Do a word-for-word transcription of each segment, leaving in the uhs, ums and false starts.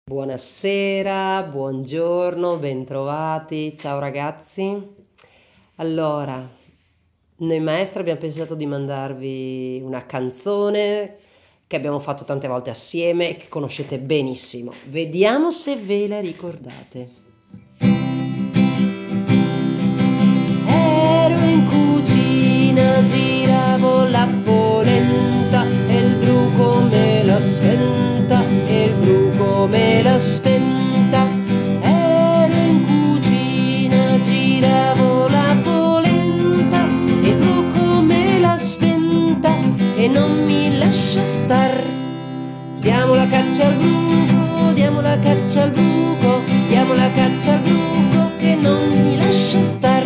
Buonasera, buongiorno, bentrovati, ciao ragazzi. Allora, noi maestri abbiamo pensato di mandarvi una canzone che abbiamo fatto tante volte assieme e che conoscete benissimo. Vediamo se ve la ricordate. Ero in cucina, giravo la polenta e il bruco me l'ha spenta, e il bruco me l'ha spenta. Ero in cucina, giravo la polenta e il bruco me l'ha spenta e non mi lascia star. Diamo la caccia al bruco, diamo la caccia al bruco, diamo la caccia al bruco che non mi lascia star.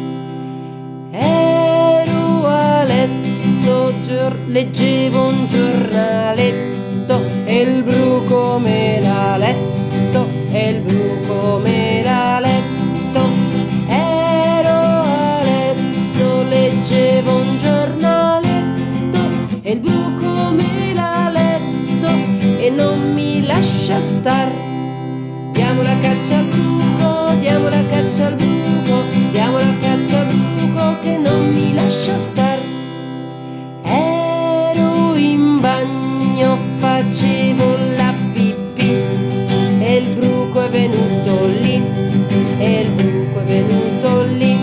Ero a letto, gior- leggevo un giornaletto e il bruco me l'ha letto, e il bruco me l'ha letto. Ero a letto, leggevo un giornaletto e il bruco me l'ha letto e non mi lascia star. Diamo la caccia al bruco, diamo la caccia al bruco, diamo la caccia al bruco che non mi lascia star. Ero in bagno, facevo la pipì e il bruco è venuto lì, e il bruco è venuto lì.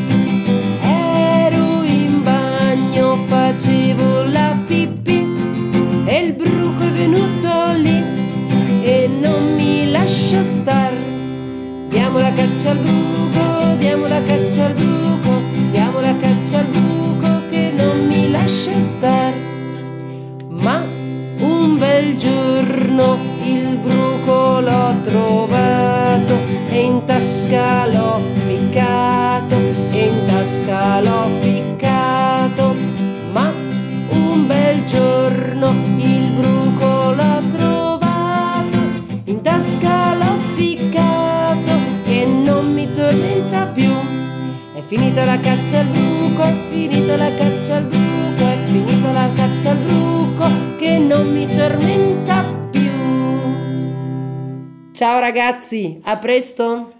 Ero in bagno, facevo la pipì e il bruco è venuto lì e non mi lascia star. Diamo la caccia al bruco, diamo la caccia al bruco, diamo la caccia al bruco che non mi lascia star. Ma un bel giorno il bruco l'ho trovato e in tasca l'ho ficcato, e in tasca l'ho ficcato. Ma un bel giorno il bruco l'ho trovato, in tasca l'ho ficcato e non mi tormenta più. È finita la caccia al bruco, è finita la caccia al bruco, è finita la caccia al bruco che non mi tormenta più. Ciao ragazzi, a presto!